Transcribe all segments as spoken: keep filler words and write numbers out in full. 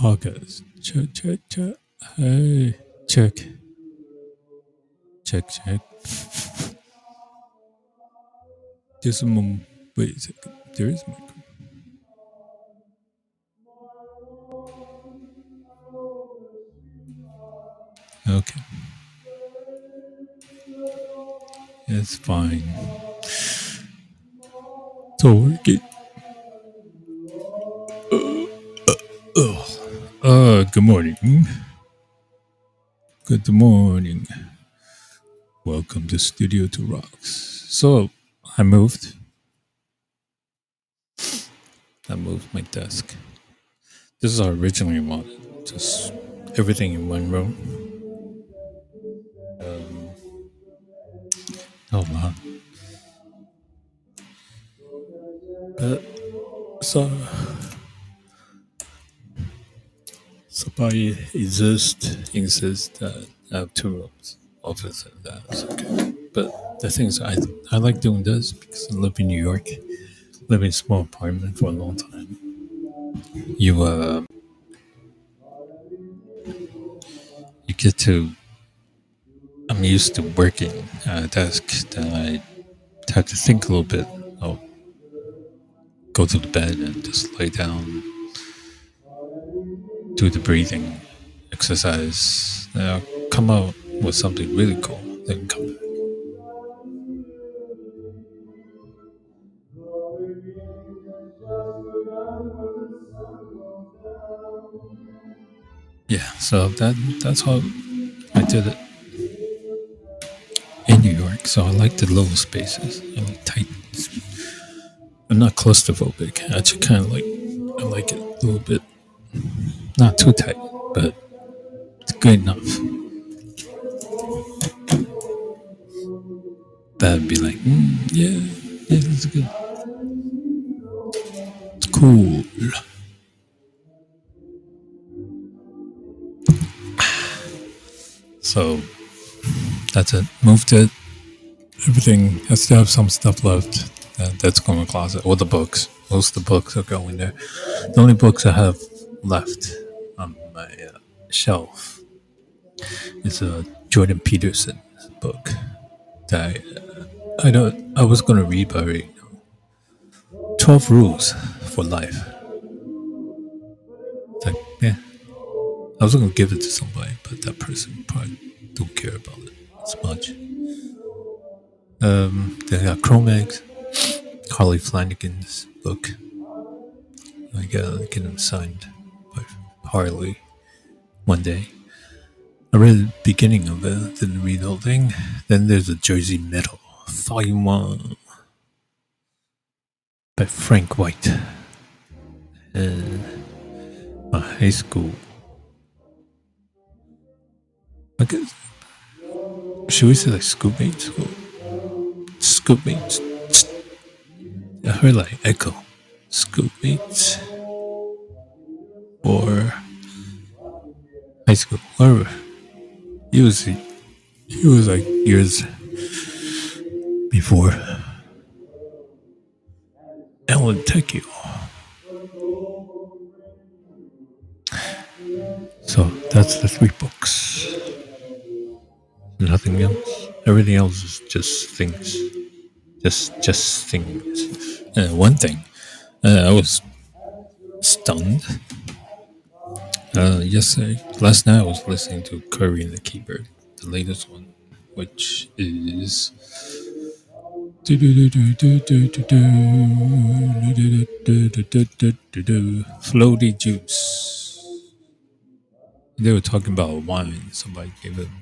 podcast. Check, check, check. Hey, check, check, check. Just a moment. Wait a second. There is a microphone. Okay, it's fine. So working. Uh, good morning. Good morning. Welcome to Studio to Rocks. So I moved. I moved my desk. This is how I originally wanted. Just everything in one room. Hold on. But so somebody insist insist that I have two rooms, office and that. It's okay. But the thing is, I I like doing this because I live in New York, live in a small apartment for a long time. You uh you get to. I'm used to working at a desk. Then I have to think a little bit. I'll go to the bed and just lay down, do the breathing exercise. Then I'll come out with something really cool. Then come back. Yeah, so that that's how I did it in New York. So I like the little spaces. I like tight. I'm not claustrophobic. I actually kind of like. I like it a little bit, not too tight, but it's good enough. That'd be like, mm, yeah, yeah, that's good. It's cool. So that's it. Moved it. Everything. I still have some stuff left. That, that's going in the closet. All the books. Most of the books are going there. The only books I have left on my uh, shelf is a Jordan Peterson book that I, I don't. I was going to read, but I already know. Twelve Rules for Life. It's like, yeah, I was going to give it to somebody, but that person probably don't care about it as much. Um, they got Chromex, Harley Flanagan's book. I gotta get him signed by Harley one day. I read the beginning of it, didn't read the whole thing. Then there's a Jersey Metal, Volume one by Frank White. And my high school. I guess, should we say like schoolmates? Schoolmates. I heard like echo. Schoolmates. Or high school. Whatever. He was, he was like years before Alan Tekio. So that's the three books. Nothing else. Everything else is just things. Just just things. Uh, one thing, uh, I was stunned. Uh, yesterday, last night I was listening to Curry and the Keybird, the latest one, which is Floaty Juice. They were talking about wine. Somebody gave it.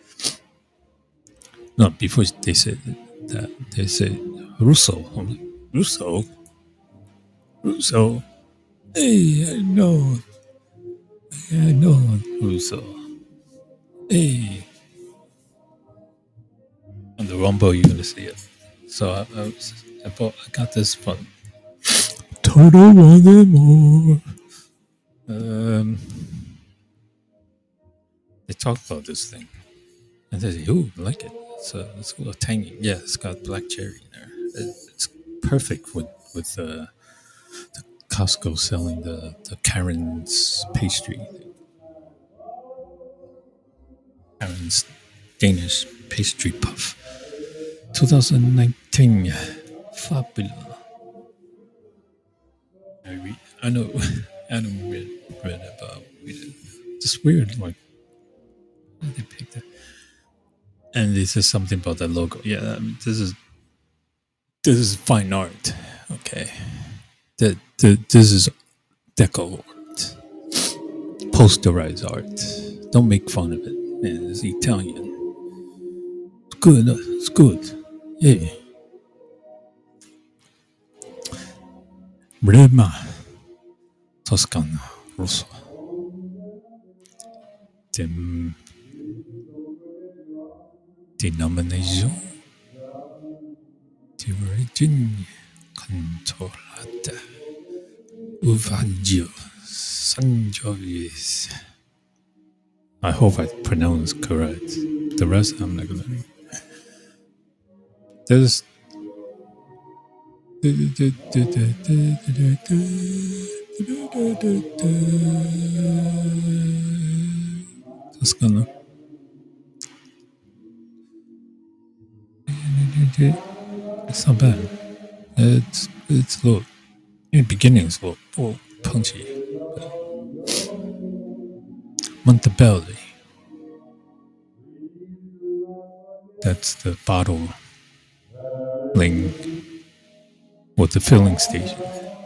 No, before they said that, they said Russo. I'm like, Russo? Russo? Hey, I know. I know Russo. Hey. On the Rumble, you're going to see it. So I, I, was, I, bought, I got this from Total Wanted More. Um, they talked about this thing. And they say, ooh, I like it. It's, uh, it's a little tangy. Yeah, it's got black cherry in there. It, it's perfect with, with uh, the Costco selling the, the Karen's pastry. Karen's Danish pastry puff. twenty nineteen. Fabulous. I, read, I know Adam read, read about it. Just weird, like, how did they pick that? And this is something about the logo. Yeah, I mean, this is this is fine art. Okay, the, the, this is deco art, posterized art. Don't make fun of it. Man, it's Italian. It's good. It's good. Yeah. Brema, Toscana, Rosso. Dem, denomination, the origin, controllata, Uvaggio, Sangiovese. I hope I pronounced correct. The rest I'm not gonna. There's. Toscana. It's not bad. It's it's a little. In the beginning, it's a little, a little punchy. Montebello. That's the bottle ling with the filling station.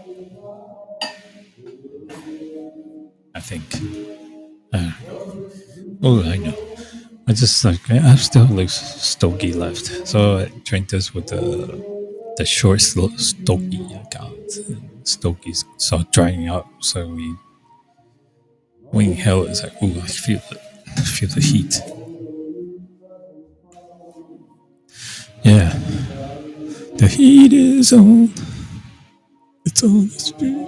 I think. I don't know. Oh, I know. I just like I have still like Stogie left, so I drank this with the the short Stogie I got. Stogie's start drying up, so we we inhale it. It's like, ooh, I feel it. I feel the heat. Yeah, the heat is on. It's on the street.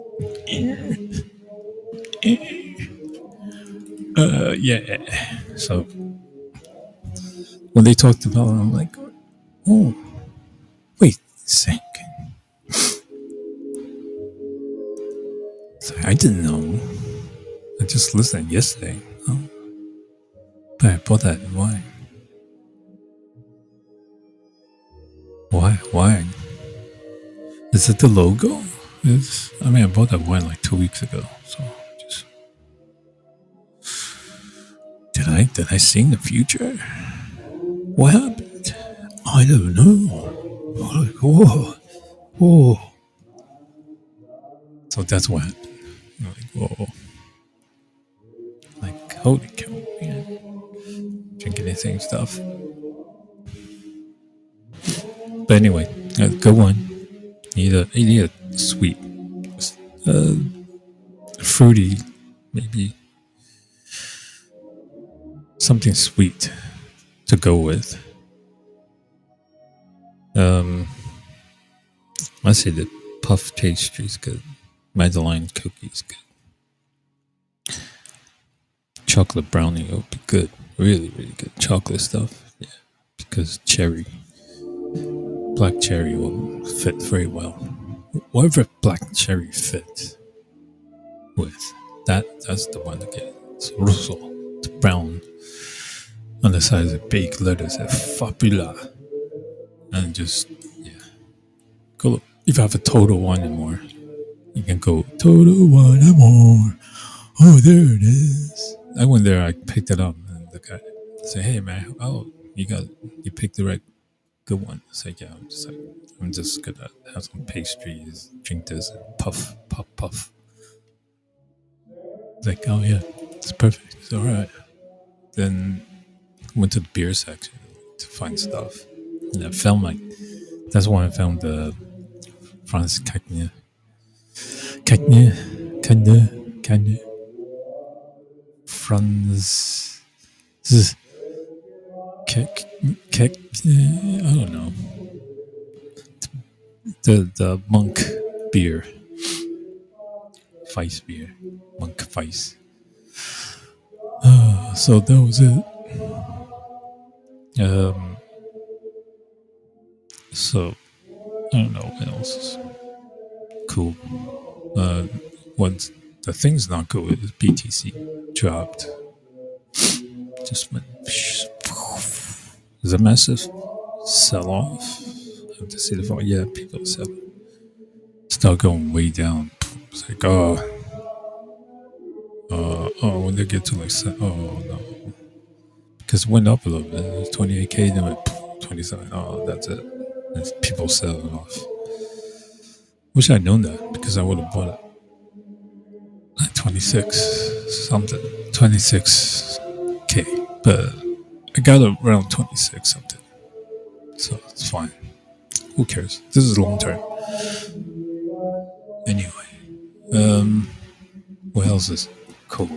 Uh, yeah. So when they talked about it, I'm like, oh, wait a second. So I didn't know. I just listened yesterday. Oh. But I bought that wine. Why? Why? Is it the logo? It's, I mean, I bought that wine like two weeks ago. So just did I did I see the future? What happened? I don't know. Like, whoa, whoa. So that's what happened. I'm like, whoa. Like, holy cow, man. Drinking the same stuff. But anyway, a good one. You need a, you need a sweet, uh, fruity, maybe something sweet to go with. Um, I say the puff pastry is good. Madeline cookies good. Chocolate brownie will be good. Really, really good. Chocolate stuff, yeah, because cherry. Black cherry will fit very well. Whatever black cherry fits with, that that's the one to get. It's rosso, it's brown. On the side of the baked lettuce, a fabula. And just, yeah. Go, if you have a total one and more, you can go, total one and more. Oh, there it is. I went there, I picked it up, and the guy said, hey, man, oh, you got, you picked the right good one. It's like, yeah, I'm just like, I'm just gonna have some pastries, drink this, and puff, puff, puff. It's like, oh yeah, it's perfect. It's all right. Then went to the beer section to find stuff, and I found like that's when I found the Franz Cagnier, Cagnier, Cagnier, Cagnier, Franz. Kek, kek, I don't know. The the monk beer, Weiss beer, monk Weiss. Uh, so that was it. Um. So I don't know what else is cool. Uh, what the thing's not good is B T C dropped. Just went. It's a massive sell off. I have to see the fall. Yeah, people sell. Start going way down. It's like, oh, uh, oh, when they get to like, oh no, because it went up a little bit. It was twenty-eight K, then went twenty-seven. Oh, that's it. And people selling off. Wish I'd known that because I would have bought it at twenty-six something, twenty-six K. But I got it around twenty-six something. So it's fine. Who cares? This is long term. Anyway, um, what else is cool?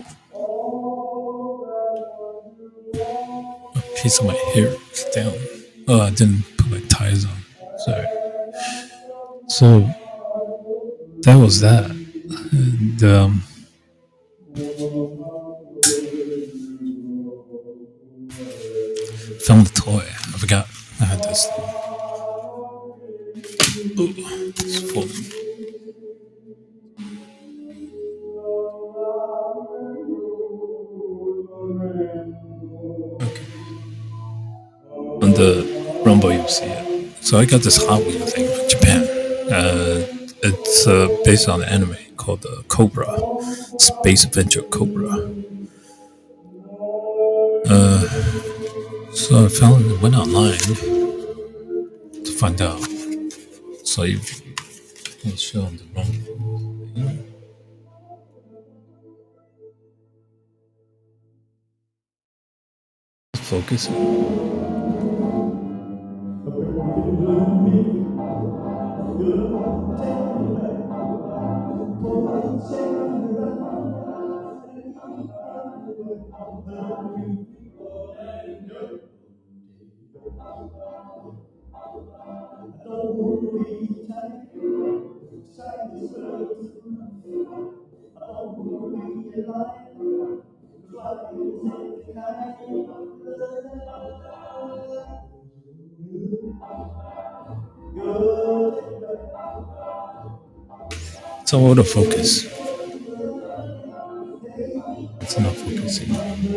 A piece of my hair is down. Oh, I didn't put my ties on. Sorry. So that was that. And um, found the toy. I forgot I had this. Ooh, it's folding. Okay. On the Rumble, you see it. So I got this Hot Wheel thing from Japan. Uh, it's uh, based on an anime called uh, Cobra, Space Adventure Cobra. Uh, so I found went online to find out. So you can show on the Rumble. Focus. It's all out of focus. It's not focusing.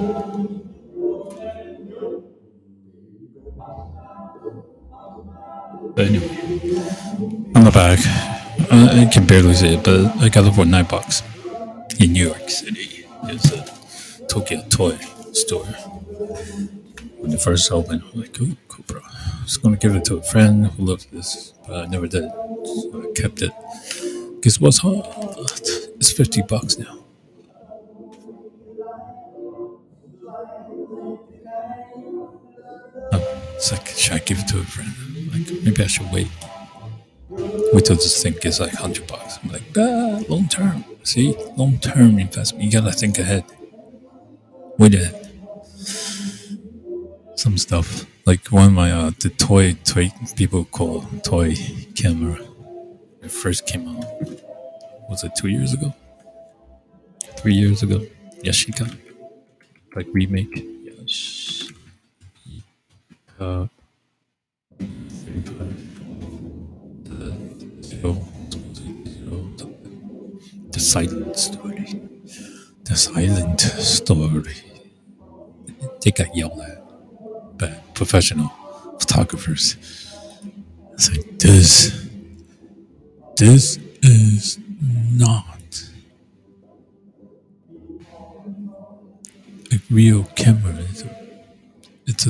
But anyway, on the back, uh, I can barely see it, but I got it for nine bucks in New York City. There's a Tokyo toy store. When it first opened, I'm like, "Ooh, cool, bro." I was gonna give it to a friend who loves this, but I never did. So I kept it. Guess what's hot? It's fifty bucks now. Um, it's like, should I give it to a friend? Like, maybe I should wait. Wait till this thing gets like hundred bucks. I'm like, ah, long term. See, long term investment. You gotta think ahead. Wait ahead. Some stuff like one of my uh, the toy toy people call toy camera. It first came out. Was it two years ago? Three years ago? Yashica, like remake. Yes. Uh, the, zero, zero, the silent story. The silent story. They got yelled at by professional photographers. It's like this. This is not a real camera. It's a, it's a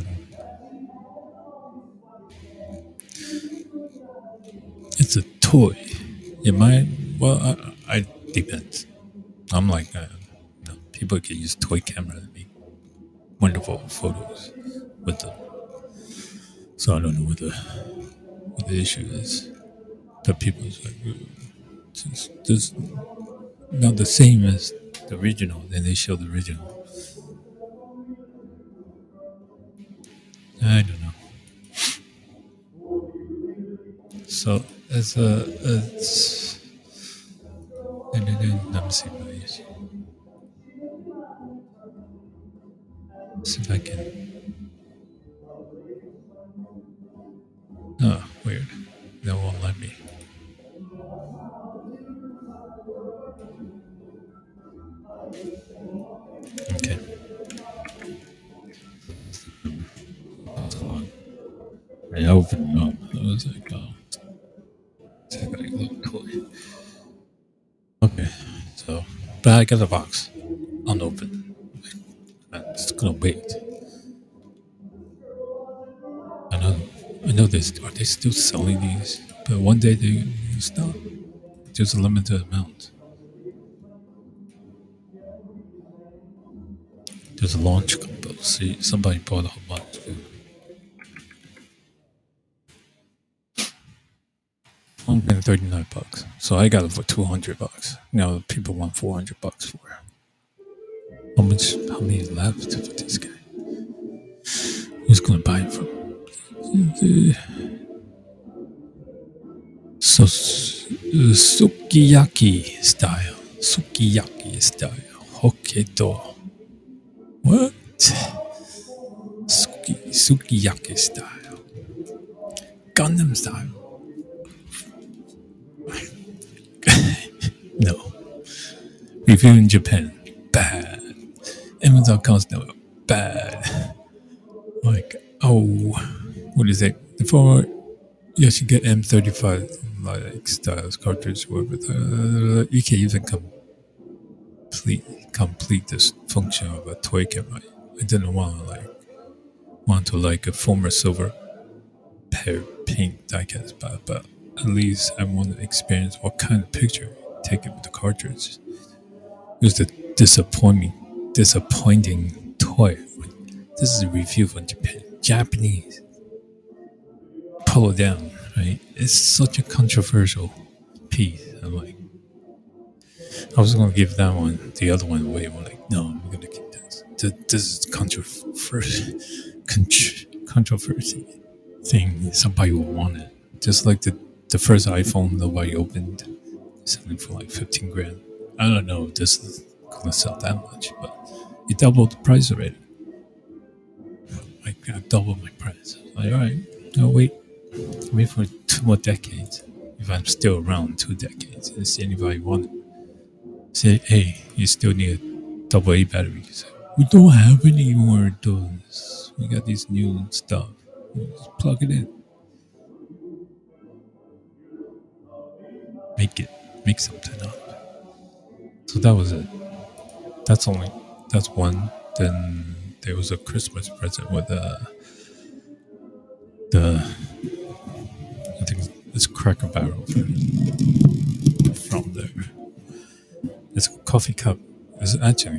it's a toy. It might. Well, I, I depends. I'm like, uh, you know, people can use toy camera to make wonderful photos with them. So I don't know what the what the issue is. But people is like, since this not the same as the original, then they show the original. I don't know. So it's a it's. Let me see if I see if I can. Oh, weird. That won't let me. Okay. I opened it up. I was like, oh, it's like a little toy. Okay, so, but I got a box unopened. I'm just gonna wait. I know, I know this. Are they still selling these? But one day they, they stop. Just a limited amount. There's a launch combo. See, somebody bought a whole bunch. I'm paying thirty-nine bucks. So I got it for two hundred bucks. Now people want four hundred bucks for it. How much, how many left for this guy? Who's going to buy it from? So, uh, sukiyaki style. Sukiyaki style. Hokkaido. What? Suki, sukiyaki style. Gundam style. No. Review in Japan. Bad. Amazon comes now. Bad. Like, oh, what is it? For you should get M thirty-five like styles cartridge, whatever. Uh, you can even complete complete this function of a toy camera. I didn't want to like want to like a former silver pair pink diecast, but but at least I want to experience what kind of picture take it with the cartridge. It was the disappointing disappointing toy. This is a review from Japan. Japanese. Pull it down, right? It's such a controversial piece. I'm like, I was going to give that one, the other one away. I'm like, no, I'm going to keep this. This is controversial, controversy thing. Somebody will want it. Just like the, the first iPhone nobody opened, selling for like fifteen grand. I don't know if this is going to sell that much, but it doubled the price already. Like, I doubled my price. I was like, all right, I'll wait. Wait for two more decades. If I'm still around two decades, and see anybody want it. Say, hey, you still need a double A battery. Say, we don't have any more of those. We got these new stuff. Just plug it in. Make it. Make something up. So that was it. That's only, that's one. Then there was a Christmas present with uh, the, I think it's Cracker Barrel from there. It's a coffee cup. It's actually,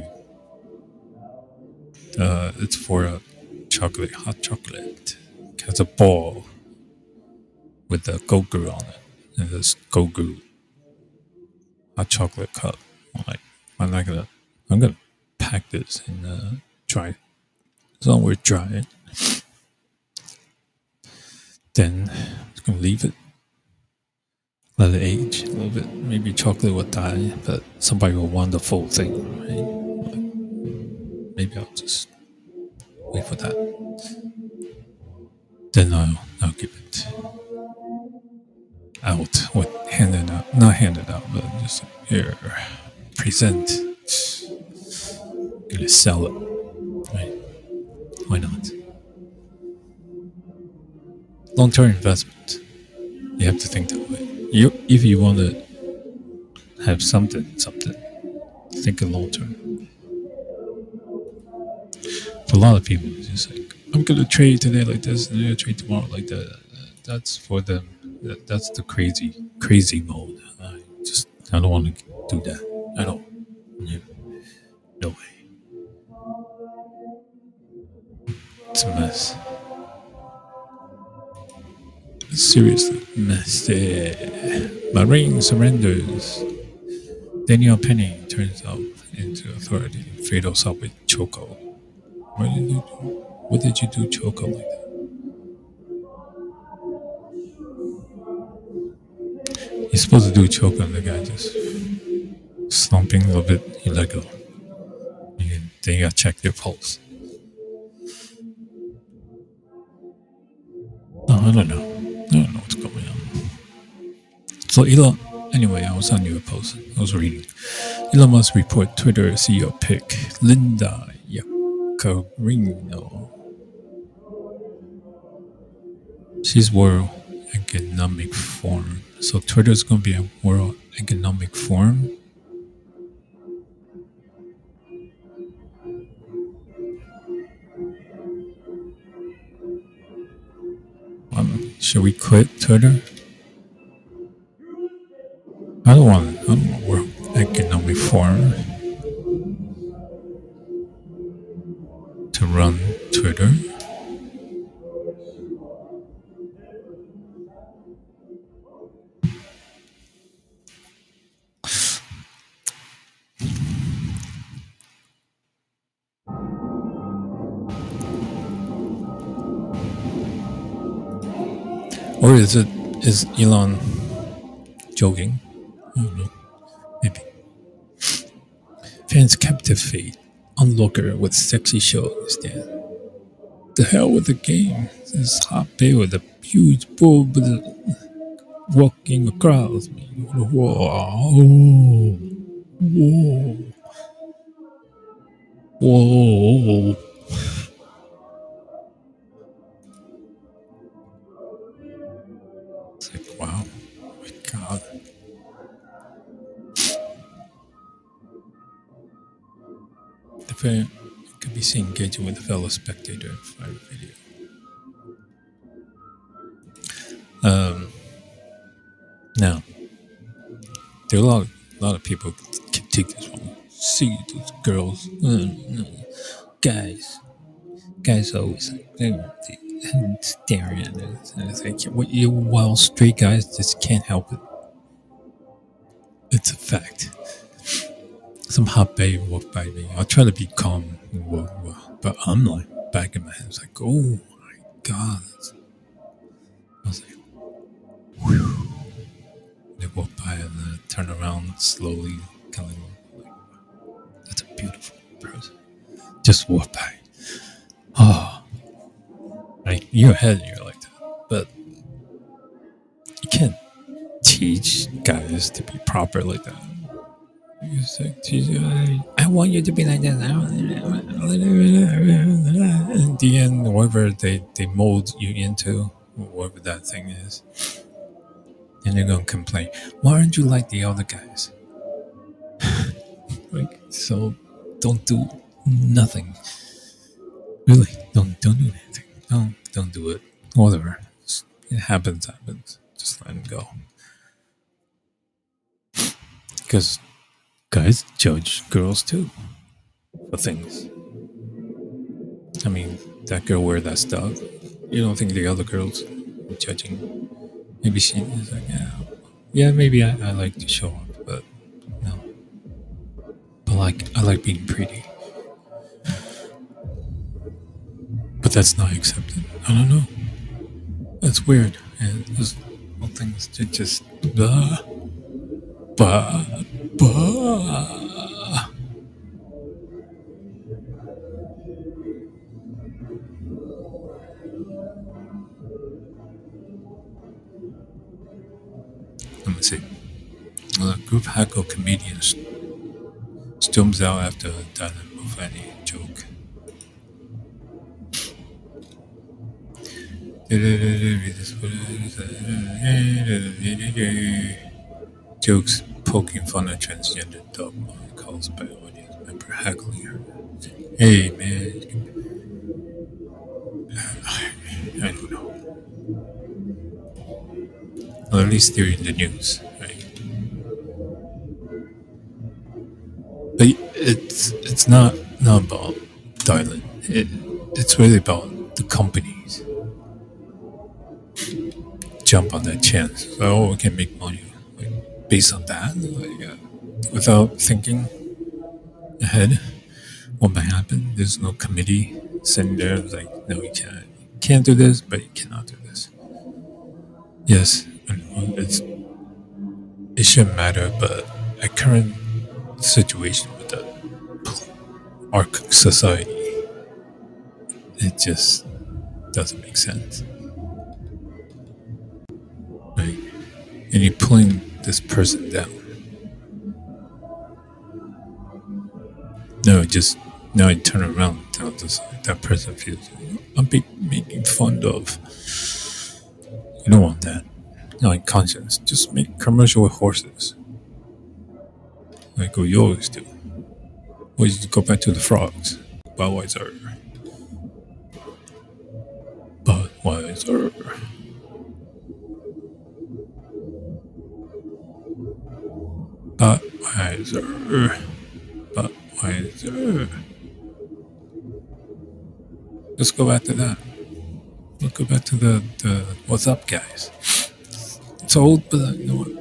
uh, it's for a chocolate, hot chocolate. It has a ball with the Go-Guru on it. And this Go-Guru hot chocolate cup. I'm like, I'm not gonna, I'm gonna pack this and uh, try it. It's not worth trying. Then I'm just gonna leave it. Let it age a little bit. Maybe chocolate will die, but somebody will want the full thing, right? Like, maybe I'll just wait for that. Then I'll, I'll give it out. What hand it out? Not hand it out, but just here, present. Gonna sell it, right? Why not? Long-term investment. You have to think that way. You, if you want to have something, something, think of long term. For a lot of people, it's just like, I'm going to trade today like this, and I'm going to trade tomorrow like that. That's for them. That's the crazy, crazy mode. I just, I don't want to do that at all. No, no way. It's a mess. Seriously, mess. Marine surrenders. Daniel Penny turns out into authority. Fatal assault with Choco. What did you do? What did you do, Choco, like that? You're supposed to do Choco, and the guy just slumping a little bit. You let go. You, then you gotta check their pulse. No, I don't know. I don't know what's going on. So Elon, anyway, I was on your post. I was reading. Elon Musk report Twitter C E O pick Linda Yaccarino. She's World Economic Forum. So Twitter's going to be a World Economic Forum. Um, should we quit Twitter? I don't want. I don't want World Economic Forum to run Twitter. Or is it, is Elon joking? I don't know. Maybe. Fans captivate onlooker with sexy show instead. The hell with the game. This hot babe with a huge boob walking across me. Whoa. Whoa. Whoa. It's like, wow. Oh my God. The fan could be seen engaging with a fellow spectator in a private video. Um, now, there are a lot, a lot of people can take this wrong. See those girls, mm, mm, guys, guys always like they're staring at it. And it's like, what you, well, straight guys just can't help it. It's a fact. Some hot babe walked by me. I'll try to be calm, but I'm like back in my head. It's like, oh my God. I was like, whew. They walk by and uh, turn around slowly, kind of like, that's a beautiful person. Just walk by. Oh, like in your head, you're like that, but you can't teach guys to be proper like that. You say, I want you to be like that. In the end, whatever they, they mold you into, whatever that thing is, and they're gonna complain. Why aren't you like the other guys? Like, so don't do nothing. Really, don't don't do anything. Don't don't do it. Whatever. It happens, happens. Just let them go. Because guys judge girls too for things. I mean, that girl wear that stuff. You don't think the other girls are judging? Maybe she is like, yeah, yeah. Maybe I, I like to show up, but no. But like, I like being pretty. But that's not accepted. I don't know. That's weird. And there's all things to just blah, blah, blah. Let me see. A group hack of comedians storms out after Dylan Mulvaney joke. Jokes poking fun at transgender dogma caused by audience member heckling her. Hey man, I don't know. Well, at least they're in the news, right? But it's it's not not about Dylan. It it's really about the companies jump on that chance. So, oh, we can make money like, based on that, like, uh, without thinking ahead what might happen. There's no committee sitting there like, no, you can't, you can't do this, but you cannot do this. Yes, I know, it's it shouldn't matter, but at current situation with the our society, it just doesn't make sense. Right? And you're pulling this person down. I just now I turn around. Now this, that person feels I'm be, making fun of. You don't want that. No, in conscience, just make commercial with horses, like what you always do. Or you go back to the frogs. Budweiser, Budweiser, Budweiser, Budweiser. Let's go back to that. Let's go back to the, the what's up, guys. It's old, but you know what?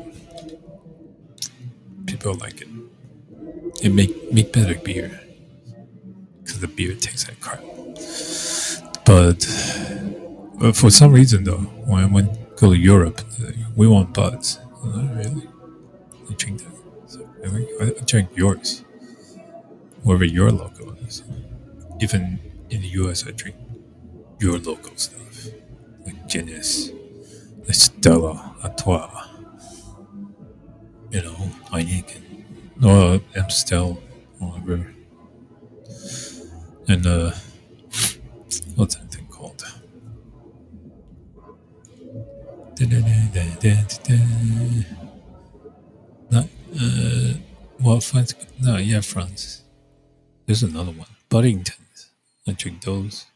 People like it. It make make better beer because the beer tastes like crap. But, but for some reason, though, when I went go to Europe, we want Buds. Not really. You drink that? So, really? I, I drink yours, whatever your logo is. Even in the U S, I drink your local stuff, like Guinness, like Stella Artois, you know, Heineken, or Amstel, whatever. And uh, what's that thing called? Not, uh, well, France. No, yeah, France. There's another one, Buddingtons. I drink those.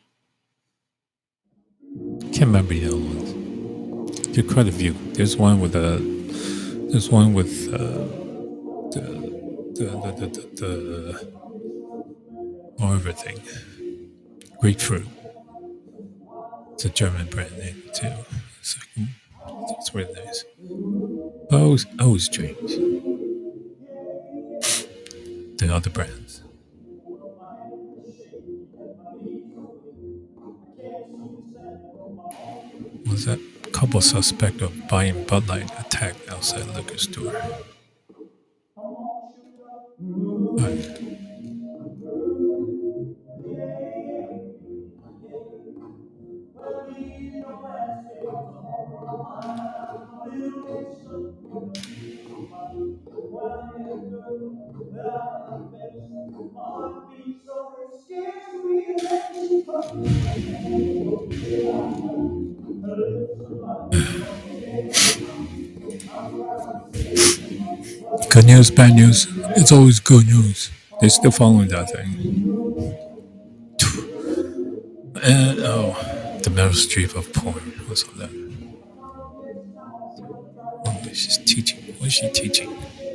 Can't remember the other ones. There are quite a few. There's one with a. There's one with uh, the, the, the, the, the, the oh, everything. Grapefruit. It's a German brand name too. It's, like, it's really nice. I always, I always drink the other brands. Was that couple suspect of buying Bud Light attacked outside liquor store? Right. Good news, bad news. It's always good news. They're still following that thing. And oh, the Meryl Streep of porn. What's all that? Oh, she's teaching. What is she teaching?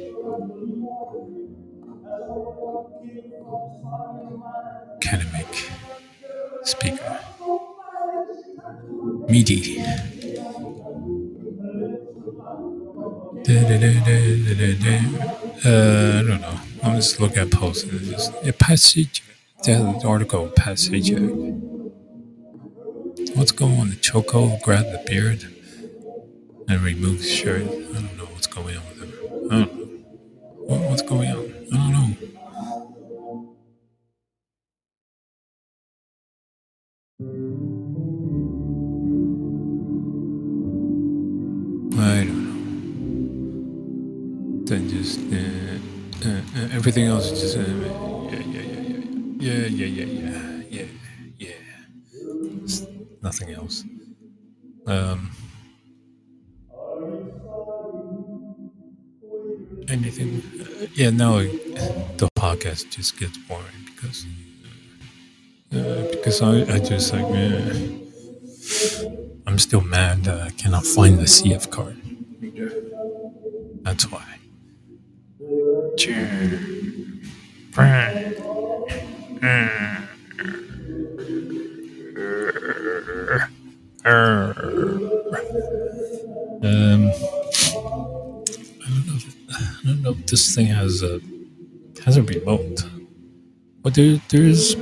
Academic speaker. Meaty. Uh, I don't know. I'm just looking at posts. And just, yeah, passage. There's an article, passage. What's going on? The choco grab the beard and remove his shirt. I don't know what's going on with him. I don't know. What, what's going on? I don't know. I don't know. Then just uh, uh, uh, everything else is just uh, yeah, yeah, yeah, yeah, yeah, yeah, yeah, yeah, yeah, yeah. It's nothing else. Um, anything? Uh, yeah, no. The podcast just gets boring because uh, because I I just like man, I'm still mad that I cannot find the C F card. That's why. Um, I don't know. If, I don't know if this thing has a has a remote, but there there's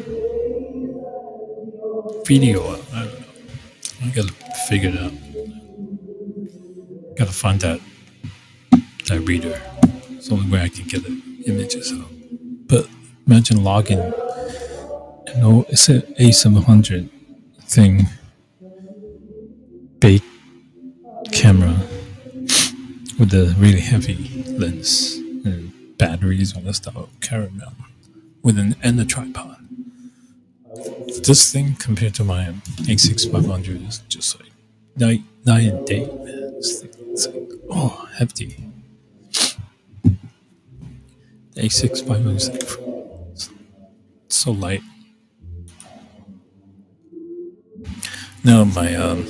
video. I don't know. I gotta figure it out. Gotta find that that reader. It's the only way I can get the images out. But imagine logging, you know, it's an A seven hundred thing, big camera with a really heavy lens and batteries, all that stuff. Caramel. with an and a tripod. This thing compared to my A six five hundred is just like night night and day, man. This thing, it's like oh hefty. The A six five hundred is like so light. No, my um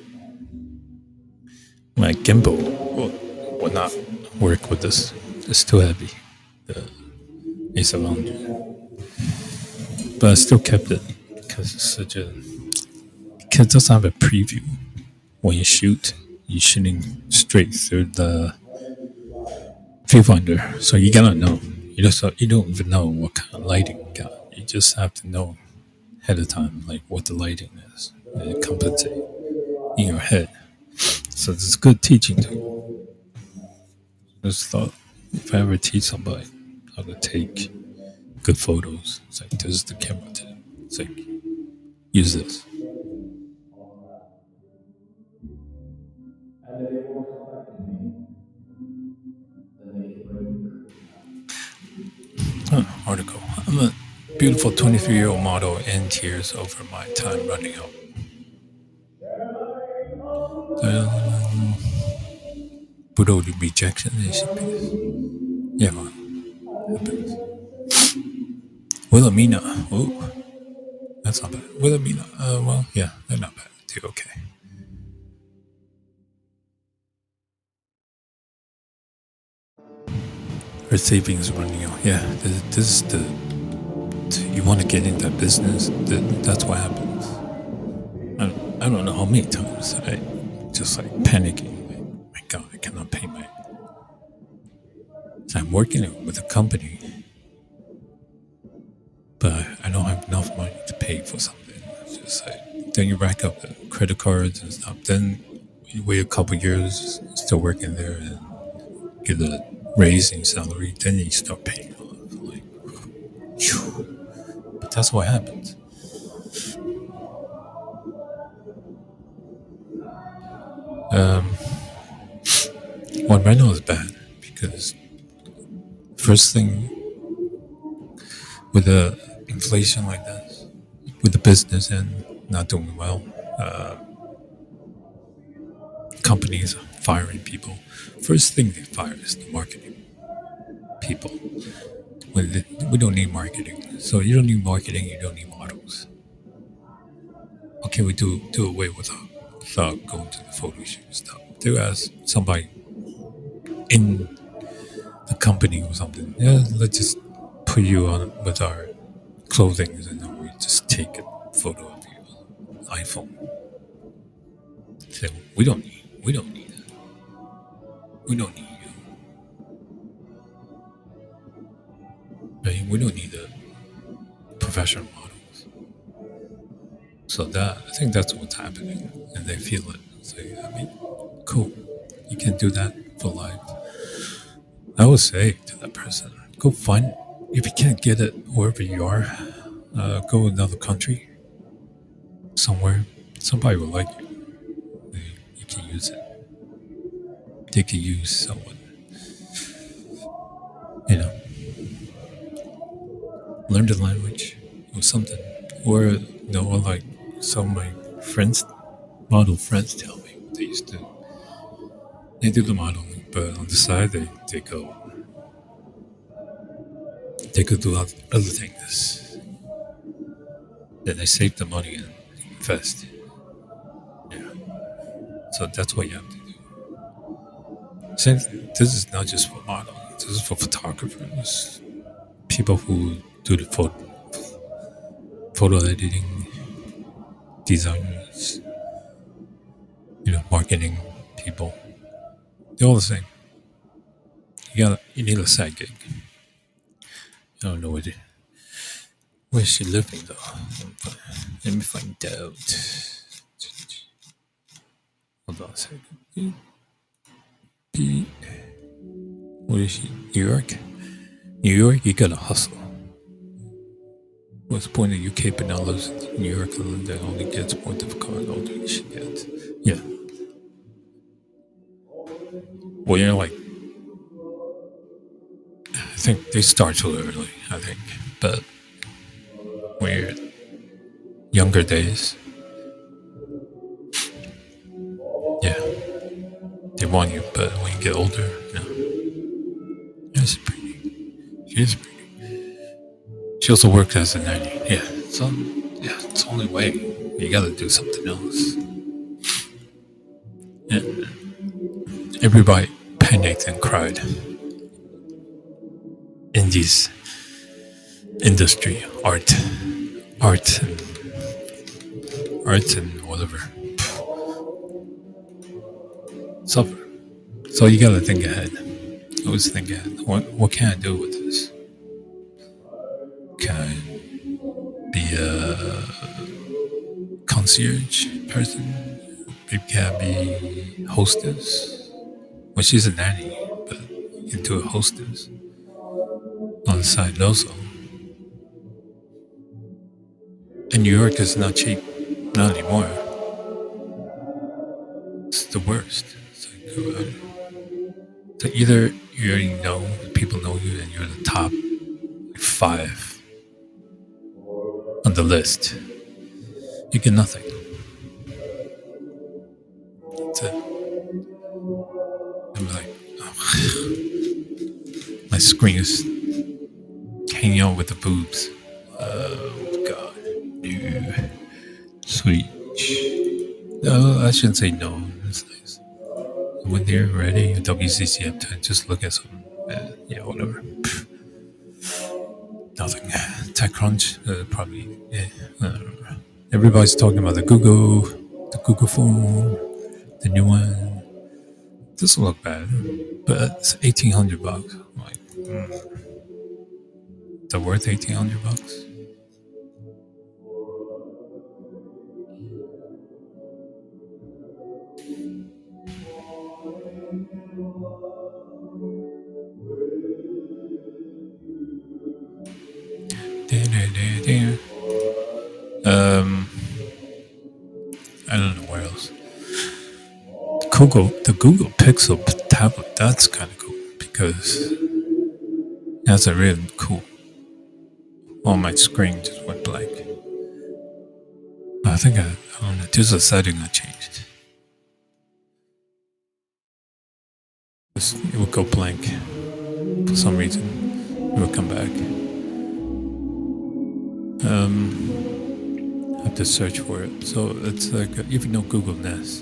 my gimbal will, will not work with this. It's too heavy. The A seven hundred, but I still kept it because it's such a because it doesn't have a preview. When you shoot, you're shooting straight through the viewfinder, so you gotta know. You just you don't even know what kind of lighting you got. You just have to know ahead of time, like what the lighting is, and it compensate in your head. So it's a good teaching tool. Just thought if I ever teach somebody how to take good photos, it's like this is the camera tip. It's like use this. Huh, article. I'm a beautiful twenty-three year old model in tears over my time running out. Um, brutal rejection is yeah, man. Happens. Wilhelmina. Oh, that's not bad. Wilhelmina. Uh, well, yeah, they're not bad. They're okay. Her savings running out. Yeah, this, this is the. You want to get in that business. That, that's what happens. I don't, I don't know how many times I just like panicking. Like, my God, I cannot pay my. So I'm working with a company, but I don't have enough money to pay for something. It's just like then you rack up the credit cards and stuff. Then you wait a couple years, still working there, and get a raise in salary. Then you start paying off. Like, phew. But that's what happens. Um, well, right now is bad because first thing with the inflation like this, with the business and not doing well, uh, companies are firing people. First thing they fire is the marketing people. We we don't need marketing, so you don't need marketing. You don't need models. Okay, we do do away with uh, without going to the photo shoot and stuff. Do ask somebody in the company or something. Yeah, let's just put you on with our clothing, and then we just take a photo of you on iPhone. Say we don't need, we don't need it. We don't need you. Right? We don't need the professional models. So that I think that's what's happening, and they feel it. So I mean, cool. You can do that for life. I would say to that person, go find. If you can't get it wherever you are, uh, go another country, somewhere. Somebody will like you. They, you can use it. They can use someone. You know, learn the language or something. Or you know, like some of my friends, model friends, tell me they used to. They do the modeling, but on the side they, they go. They could do other things. Then they save the money and invest. Yeah. So that's what you have to do. Same, this is not just for modeling. This is for photographers, people who do the photo, photo editing, designers, you know, marketing people. They're all the same. You got you need a side gig. I don't know where they, where's she living though. Let me find out. Hold on a second. Where is she? New York? New York, you gotta hustle. What's the point of U K but now lives in New York and that only gets point of car the older she gets? Yeah. Well, you know, like, I think they start too early, I think. but when you're younger days, yeah, they want you, but when you get older, no. She's pretty. She's pretty. She also works as a nanny. Yeah, so yeah, it's the only way. You gotta do something else. And everybody panicked and cried in this industry, art, art, and art and whatever. Suffer. So you gotta think ahead. Always think ahead. What what can I do with this? Can I be a concierge person? Maybe can I be hostess? Well, she's a nanny, but you can do a hostess on the side also. And New York is not cheap, not anymore. It's the worst. It's like, uh, so either you already know, people know you, and you're the top like, five on the list. You get nothing. That's it. I'm like, oh, my screen is hanging out with the boobs. Oh God, no. Sweet. No, I shouldn't say no. It's nice. When they're ready, W C C up to just look at some. Uh, yeah, whatever. Pfft. Nothing. TechCrunch, uh, probably. Yeah. Uh, everybody's talking about the Google, the Google phone, the new one. Doesn't look bad, but it's eighteen hundred bucks. I'm like, mm. Is that worth eighteen hundred bucks? Um, I don't know where else. Google, the Google Pixel tablet, that's kind of cool because that's a really cool. Oh, my screen just went blank. I think I, I don't know. There's a setting I changed. It would go blank for some reason. It would come back. Um, I have to search for it. So it's like uh, even though Google Nest,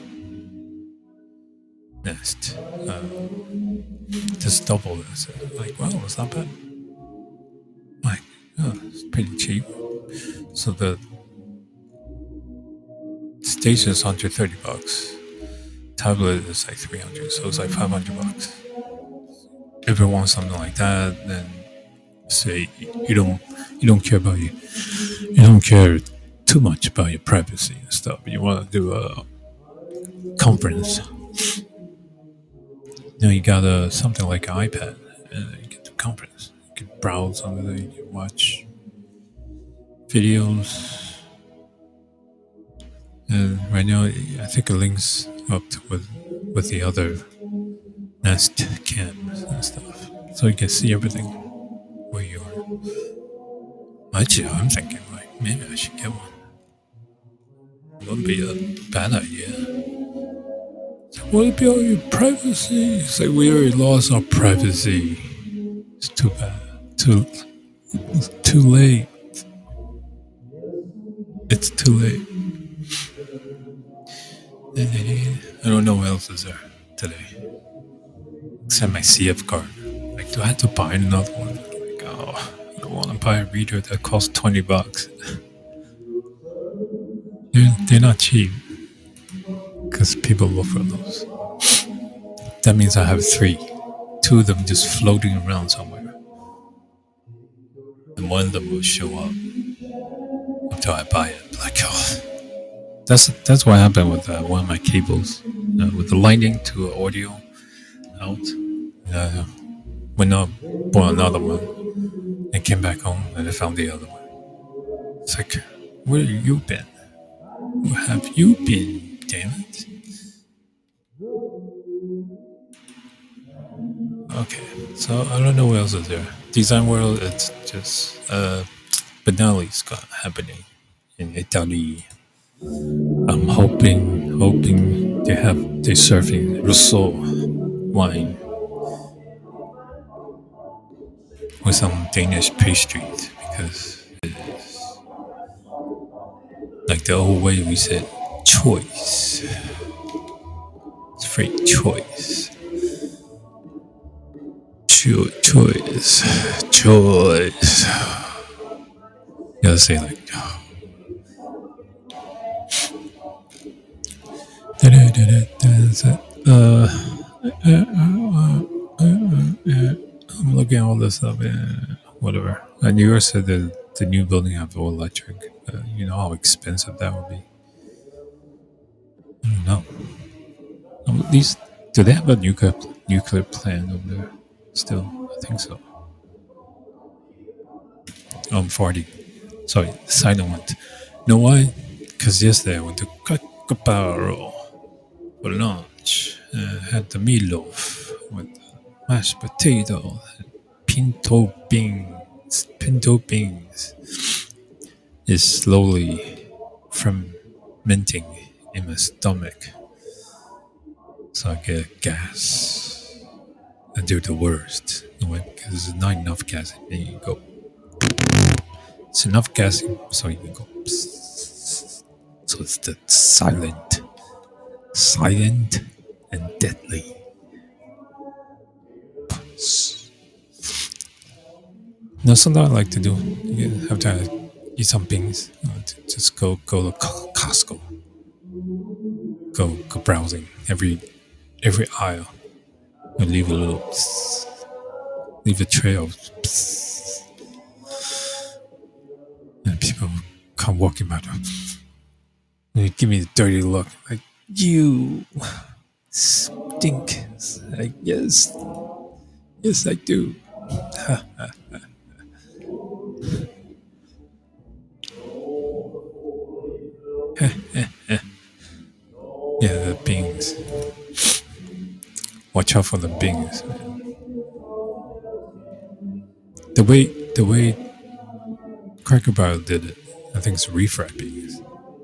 Nest, uh, just double this. Like, wow, it's not bad. Like, oh, it's pretty cheap. So the station is one hundred thirty bucks. Tablet is like three hundred, so it's like five hundred bucks. If you want something like that, then say you don't you don't care about you you don't care too much about your privacy and stuff. You want to do a conference. You know, you got a something like an iPad, and you get the conference. You can browse on it, you can watch videos. And right now, I think it links up with with the other Nest cams and stuff, so you can see everything where you are. Actually, I'm thinking like maybe I should get one. It wouldn't be a bad idea. So what about your privacy? It's like we already lost our privacy. It's too bad. Too too late. It's too late. I don't know what else is there today. Except my C F card. Like, do I have to buy another one? Like, oh, I don't want to buy a reader that costs twenty bucks. they're, they're not cheap. Because people look for those. That means I have three. Two of them just floating around somewhere. And one of them will show up until I buy it. Like, oh. That's that's what happened with uh, one of my cables. Uh, with the lightning to audio out. Uh, went up, bought another one, and came back home, and I found the other one. It's like, where have you been? Where have you been, damn it? Okay, so I don't know what else is there. Design World, it's just uh, Benelli's got happening in Italy. I'm hoping, hoping they have they serving Rousseau wine with some Danish pastries because like the old way we said choice. It's free choice. Cho- choice. Choice. You gotta say like uh, I'm looking at all this stuff. Yeah, whatever. And you said the the new building have all electric. Uh, you know how expensive that would be. I don't know. Um, at least, do they have a nuclear nuclear plant over there? Still, I think so. Um, forty. Sorry, silent one. Know why? Because yesterday I went to Cacaparo for lunch. Uh, had the meatloaf with mashed potato, pinto beans. Pinto beans is slowly fermenting in my stomach, so I get gas. I do the worst, because there's not enough gas in me. You go, it's enough gas, so you can go. So it's the silent, silent, and deadly. Now, something I like to do, you have to eat some beans. Uh, to just go go to Costco, go go browsing every every aisle, and leave a little, psst, leave a trail, psst, and people come walking by. And they give me a dirty look, like you stink. Like yes, yes I do. Yeah, the beans. Watch out for the beans. The way the way Cracker Barrel did it, I think it's refried beans,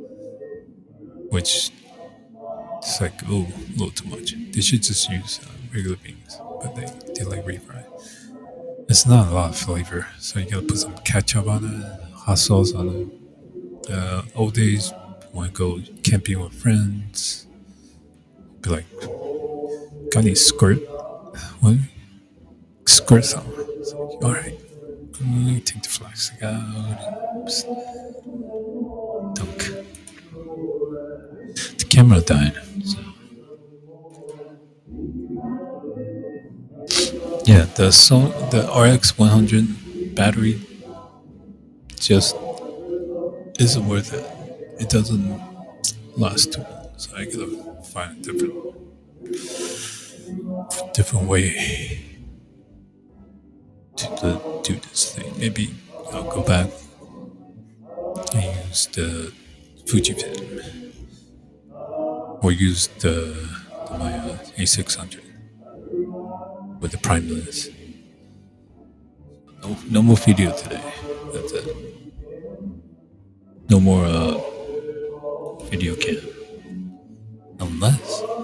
which is like oh a little too much. They should just use uh, regular beans, but they they like refried. It's not a lot of flavor, so you gotta put some ketchup on it, hot sauce on it. Uh, old days, want to go camping with friends, be like, got any squirt? What? Squirt some. It's like, all right. Mm, take the plastic out. Psst, dunk. The camera died. So. Yeah, the so the R X one hundred battery just isn't worth it. It doesn't last too long, so I gotta find a different different way to the, do this thing. Maybe I'll go back and use the Fujifilm or use the, the my uh, A six hundred with the prime lens. No, no more video today. That's it. No more uh, video cam. Unless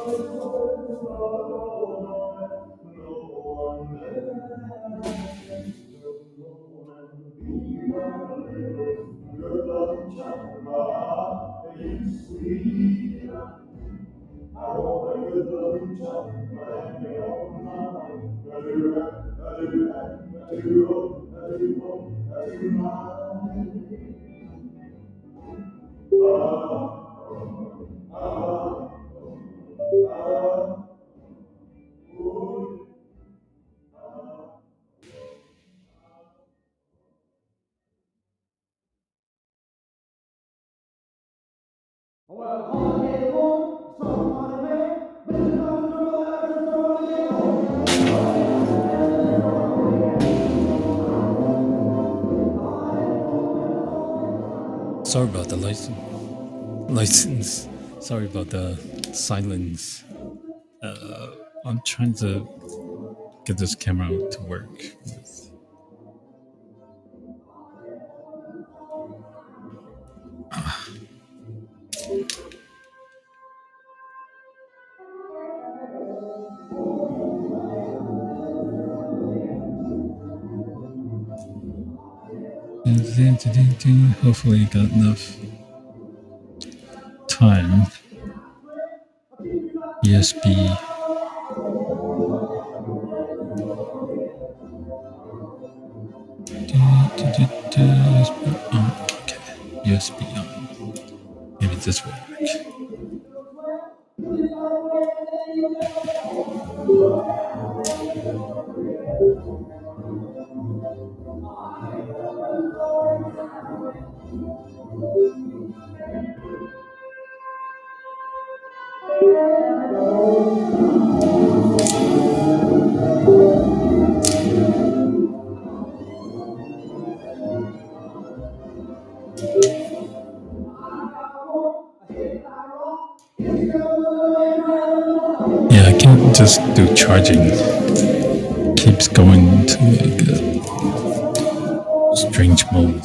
sorry about the license. License. Sorry about the silence. I'm trying to get this camera to work. Hopefully, you got enough time. U S B. Oh, okay. U S B on. Maybe this will work. Yeah, I can't just do charging. Keeps going to like a strange mode.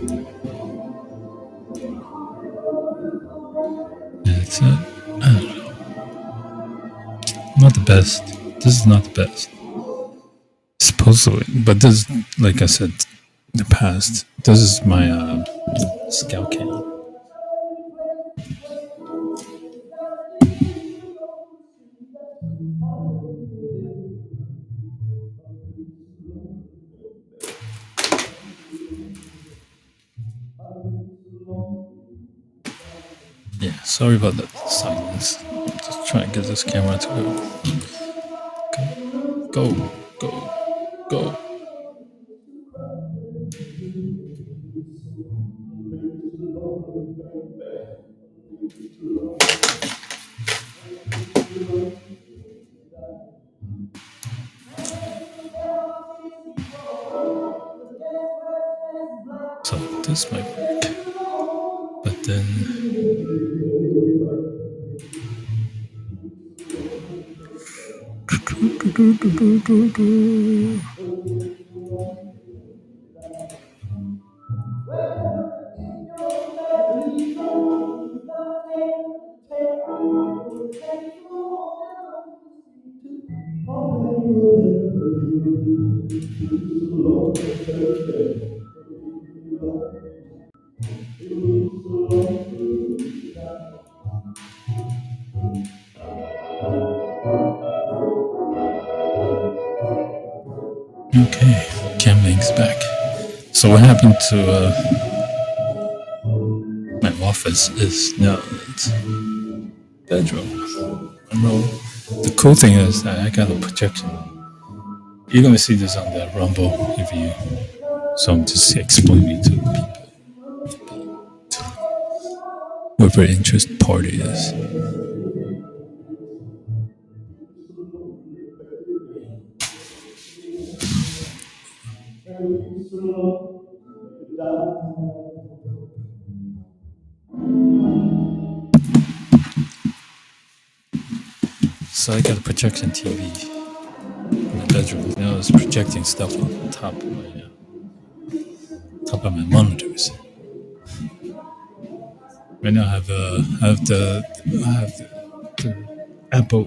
It's uh, I don't know. Not the best. This is not the best. Supposedly, but this, like I said in the past, this is my uh, scout cam. Yeah, sorry about that silence. Just trying to get this camera to go, go, go, go. So this might work, but then okay, cam link's back. So what happened to uh, my office is now it's bedroom. The cool thing is that I got a projection. You're gonna see this on the Rumble if you. So I'm just explaining to people what their interest party is. So I got a projection T V in the bedroom. Now it's projecting stuff on top of my uh, top of my monitors. Right now I have uh, I have the I have the, the Apple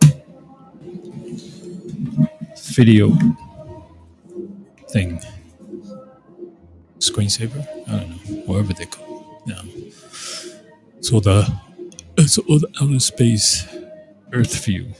video thing, screensaver. I don't know, whatever they call it now. So the it's all the outer space Earth view.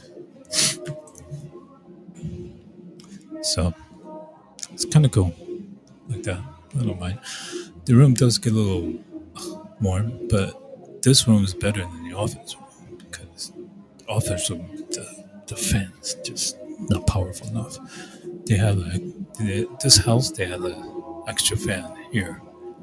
So it's kind of cool, like that. I don't mind. The room does get a little warm, but this room is better than the office room because the office room, the, the fans just not powerful enough. They have like they, this house, they have an extra fan here,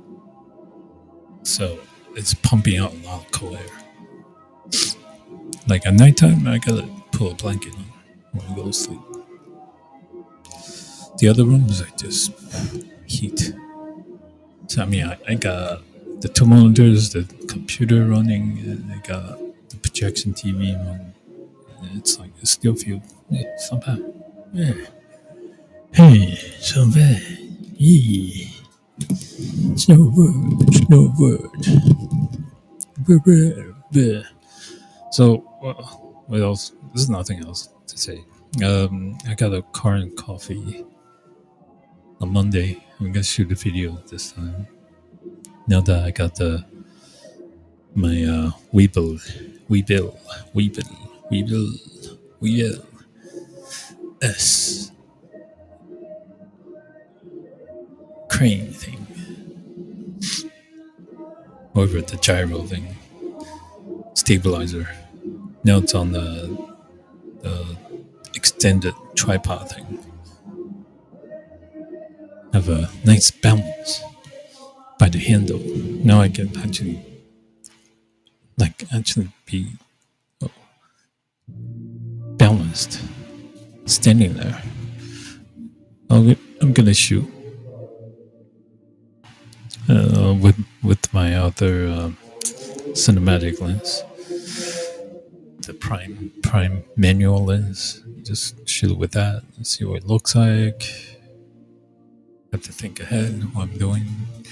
so it's pumping out a lot of cold air. Like at nighttime, I gotta pull a blanket on when I go to sleep. The other room is like just heat. So I mean, I, I got the two monitors, the computer running, and I got the projection T V running. And it's like it still feels yeah, it's not bad. Yeah. Hey, so bad. Yee. Snowbird, snowbird. Brr, brr, brr. So, uh, what else? There's nothing else to say. Um, I got a car and coffee on Monday. I'm gonna shoot a video this time. Now that I got the my uh, Weeble, Weebill, Weebill, Weebill, Weebill S crane thing over the gyro thing, stabilizer. Now it's on the, the extended tripod thing. Have a nice balance by the handle. Now I can actually, like, actually be balanced standing there. I'll, I'm gonna shoot uh, with with my other uh, cinematic lens, the prime prime manual lens. Just shoot with that and see what it looks like. Have to think ahead what I'm doing.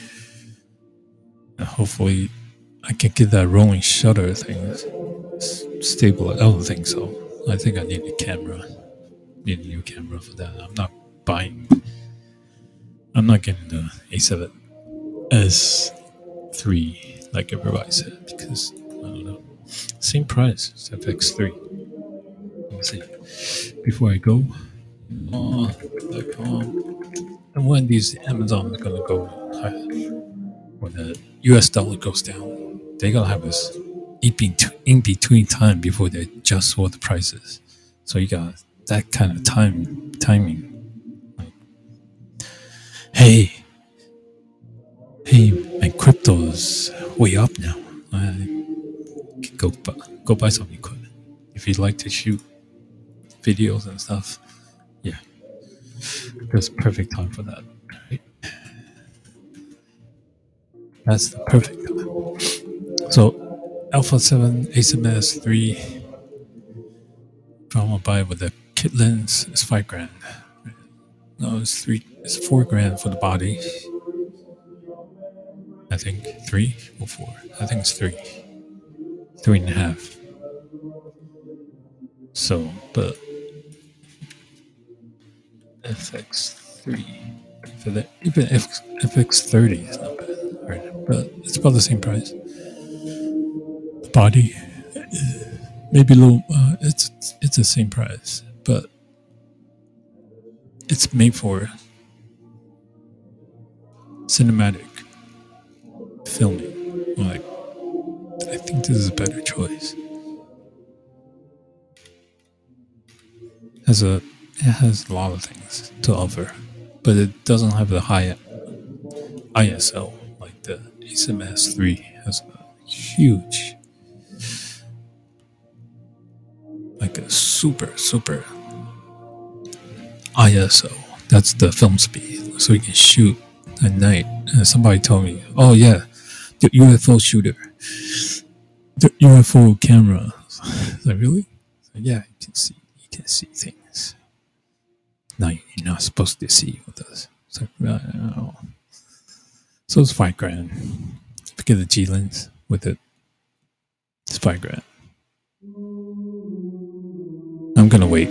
And hopefully, I can get that rolling shutter thing stable. I don't think so. I think I need a camera. Need a new camera for that. I'm not buying. I'm not getting the A seven S three like everybody said because I don't know. Same price as F X three. Let me see. Before I go, uh, and when these Amazon are gonna go high, when the U S dollar goes down, they gotta have this in between time before they adjust all the prices. So you got that kind of time timing. Like, hey, hey, my crypto's way up now. I can go buy, go buy some equipment. If you'd like to shoot videos and stuff, yeah, that's perfect time for that. Right? That's the perfect time. So, Alpha seven, A seven S three, if I want to buy with a kit lens, it's five grand. No, it's three. It's four grand for the body. I think three or four. I think it's three, three and a half. So, but F X three for that, even F, FX thirty is not bad, right? But it's about the same price. The body, maybe a little. Uh, it's it's the same price, but it's made for cinematic filming. Like, I think this is a better choice. Has a it has a lot of things to offer, but it doesn't have the high I S O like the A seven S three has a huge, like a super super I S O. That's the film speed, so you can shoot at night. And somebody told me, "Oh yeah, the U F O shooter, the U F O camera." Like, really? So, yeah, you can see you can see things. No, you're not supposed to see with us. It's like, uh, so it's five grand. If you get a G lens with it, it's five grand. I'm gonna wait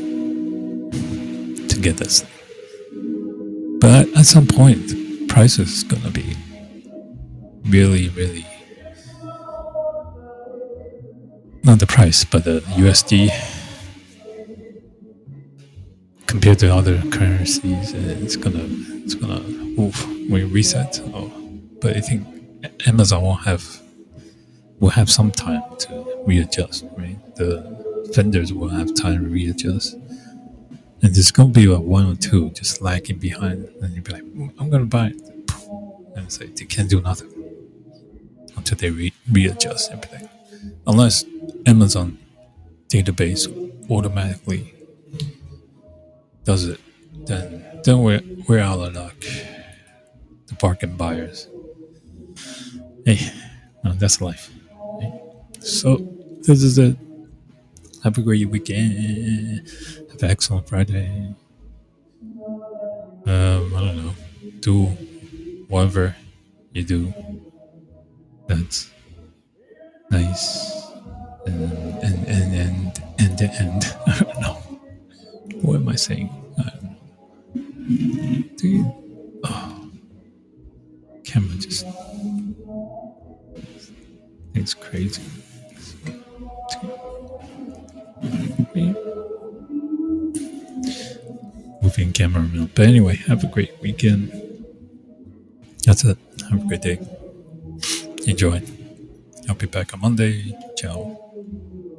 to get this thing. But at some point, the price is gonna be really, really not the price, but the U S D compared to other currencies, it's gonna it's gonna move when you reset. Oh, but I think Amazon will have will have some time to readjust, right? The vendors will have time to readjust. And there's gonna be a one or two just lagging behind, and you'll be like, mm, I'm gonna buy it. And it's like they can't do nothing until they re- readjust everything. Unless Amazon database automatically does it, then then we're we're out of luck. The bargain buyers. Hey, no, that's life. Right? So this is it. Have a great weekend. Have an excellent Friday. Um, I don't know. Do whatever you do that's nice and and and and and, and I don't know. What am I saying? I don't know. Do you? Oh, camera just it's crazy. Moving camera around. But anyway, have a great weekend. That's it. Have a great day. Enjoy. I'll be back on Monday. Ciao.